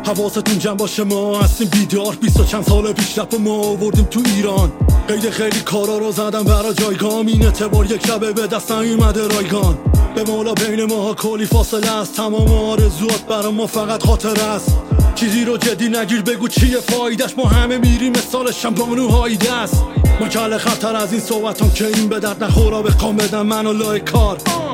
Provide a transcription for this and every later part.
حواستون جمع باشه ما هستیم بیدار. 20 و چند سال پیش رپ ما آوردیم تو ایران. قید خیلی کارا رو زدم برا جایگام. این اعتبار یک شبه به دست نیومده رایگان. به مولا بین ماها کلی فاصله است. تمام آرزوات برا ما فقط خاطر است. چیزی رو جدی نگیر بگو چیه فایدش. ما همه میریم مثال شمبانوهای دست. ما کل خطر از این صحبتام که این به درد نخورا بخوام بدم منو لای کار.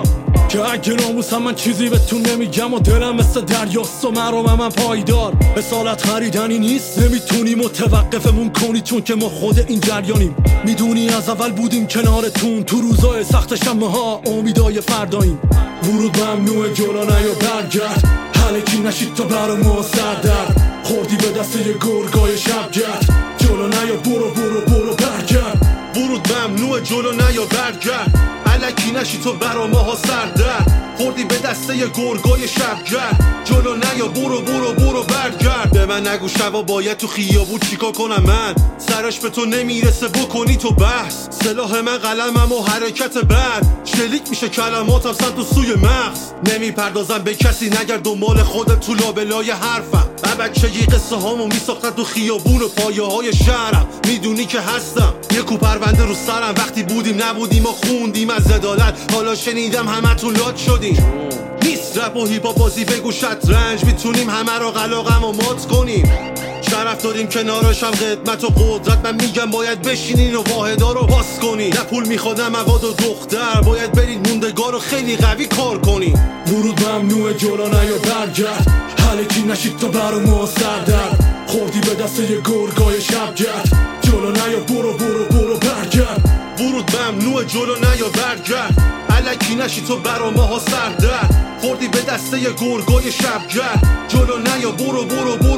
که اگه ناموسم من چیزی بهتون نمیگم و دلم مثل دریاست و من پایدار. اصالت خریدنی نیست، نمیتونی متوقفمون کنی چون که ما خود این جریانیم. میدونی از اول بودیم کنارتون تو روزای سخت شمها امیدای فرداییم. ورود ممنوع جلو نیا برگرد. هلکی نشید تا برا ما سردرد. خوردی به دست یه گرگای شبگرد. جلو نیا برو برگرد. ورود ممنوع جلو نیا برگرد. الکی نشی تو برا ماها سردرد. خوردی به دسته ی گرگای شبگرد. جلو نیا برو برگرد. به من نگو شبا باید تو خیابون چیکار کنم من. سرش به تو نمیرسه بکنی تو بحث. سلاح من قلمم و حرکت بعد. شلیک میشه کلماتم سمت و سوی مغز. نمیپردازم به کسی نگر دنبال خودت تو لابلای حرفم. من بچگی قصه هامو میساختم تو خیابون و پایه های شهرم. میدونی که هستم یکو پرونده رو سرم. وقتی بودیم نبودیم و خوندیم از عدالت. حالا شنیدم همه تو لات شدیم. نیست رپ و هیپا بازی بگو شطرنج. میتونیم همه رو قلاقم و مات کنیم. شرف داریم کنارشم قدمت و قدرت. من میگم باید بشینین و واحدا رو باز کنین. نه پول میخوادم مواد و دختر. باید برید موندگار رو خیلی قوی کار کنین. ورود ممنوع جلو نیا برگرد. هلکی نشید تا برا ما سردرد. خوردی به دست یه گرگای شبگرد. جلو نیا برو برگرد. ورود ممنوع جلو نیا برگرد. الکی نشی تو برا ماها سردرد. خوردی به دسته ی گرگای شبگرد. جلو نیا برو